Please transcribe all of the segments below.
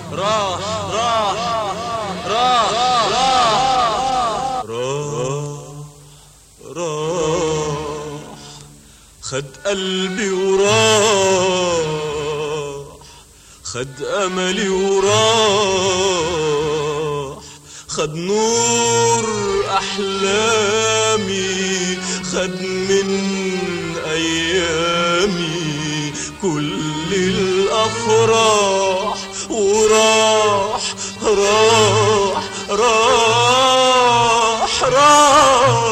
راح راح راح راح راح خد قلبي وراح، خد أملي وراح، خد نور أحلامي، خد من أيامي كل الأفراح، وراح راح راح راح.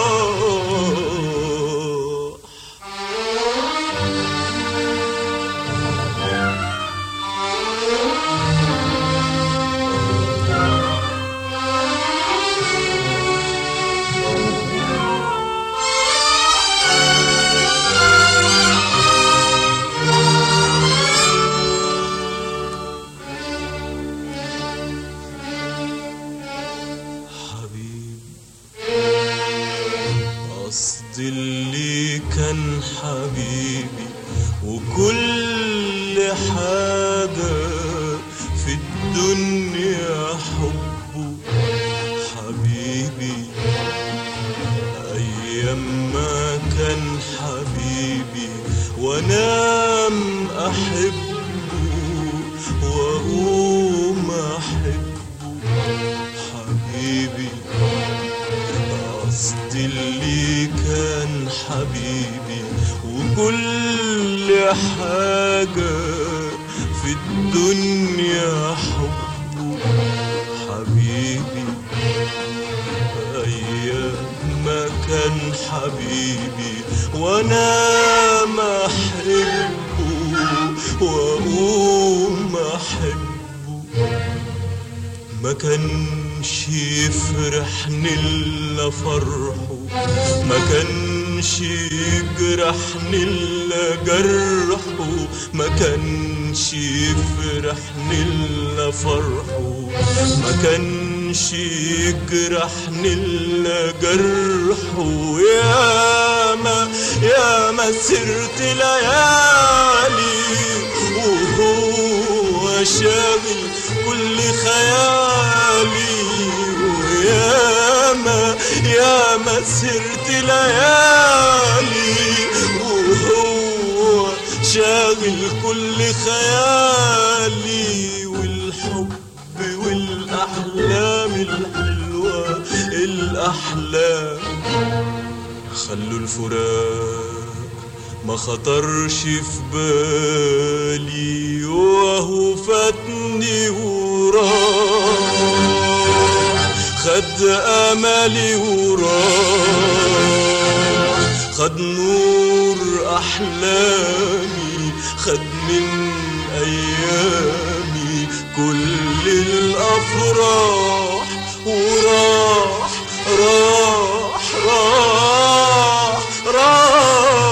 قصدي اللي كان حبيبي وكل حاجة في الدنيا حبه، حبيبي أيام ما كان حبيبي وأنام أحبه وأقوم أحبه، حبيبي قصدي اللي كان حبيبي وكل حاجة في الدنيا حبه، حبيبي أيام ما كان حبيبي وأنا ما أحبه وأقوم أحبه، ما كانش يفرحني إلا فرحه، ما كانش يجرحني إلا جرحه، ما كانش يفرحني إلا فرحه، ما كانش يجرحني إلا جرحه. ياما سرت ليالي وهو شاغل كل خيالي، وياما سرت ليالي وهو شاغل كل خيالي، والحب والأحلام الحلوة الأحلام خلوا الفراق ما خطرش في بالي، وهو فاتني وراح، خد أملي وراح، خد نور أحلامي، خد من أيامي كل الأفراح، وراح راح راح راح.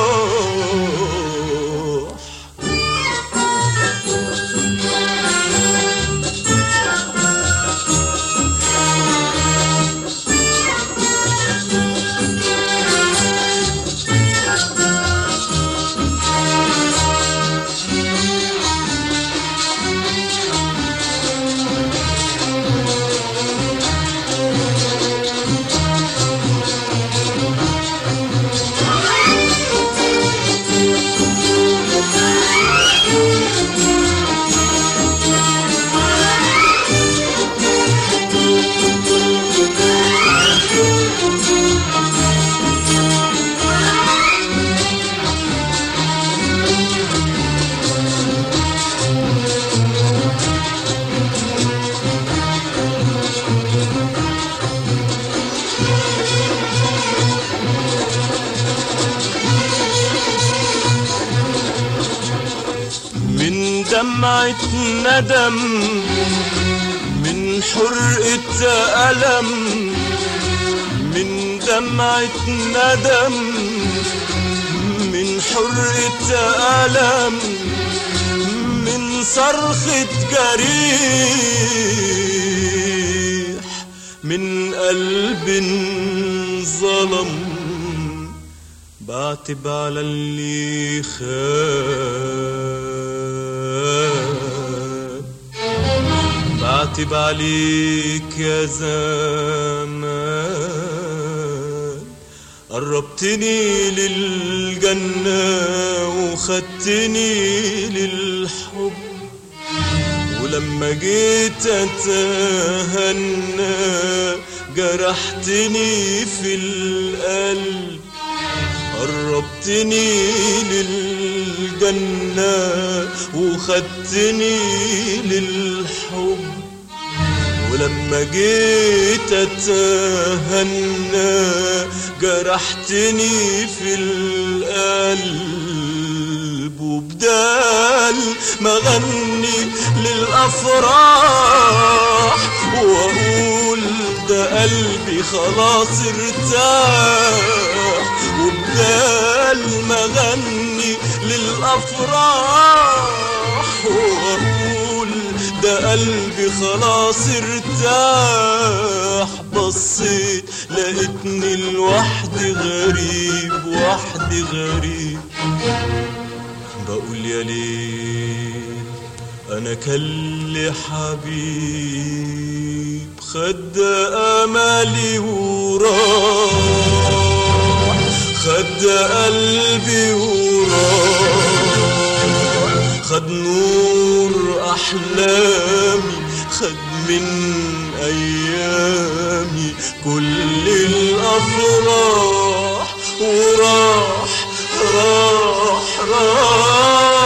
دمعة ندم من حرقة ألم، من دمعة ندم من حرقة ألم، من صرخة جريح، من قلب ظلم، بعتب على اللي خان، بعتب عليك يا زمان، قربتني للجنة وخدتني للحب، ولما جيت اتهنى جرحتني في القلب. قربتني للجنة وخدتني للحب، ولما جيت اتهنى جرحتني في القلب. وبدال ما غني للأفراح واقول ده قلبي خلاص ارتاح، وبدال ما غني للأفراح واقول ده قلبي خلاص ارتاح، بصيت لقيتني لوحدي غريب، وحدي غريب. بقول يا ليل انا كل حبيب خد امالي وراح، خد قلبي وراح، خد نور احلامي، خد من ايامي كل الافراح، وراح راح راح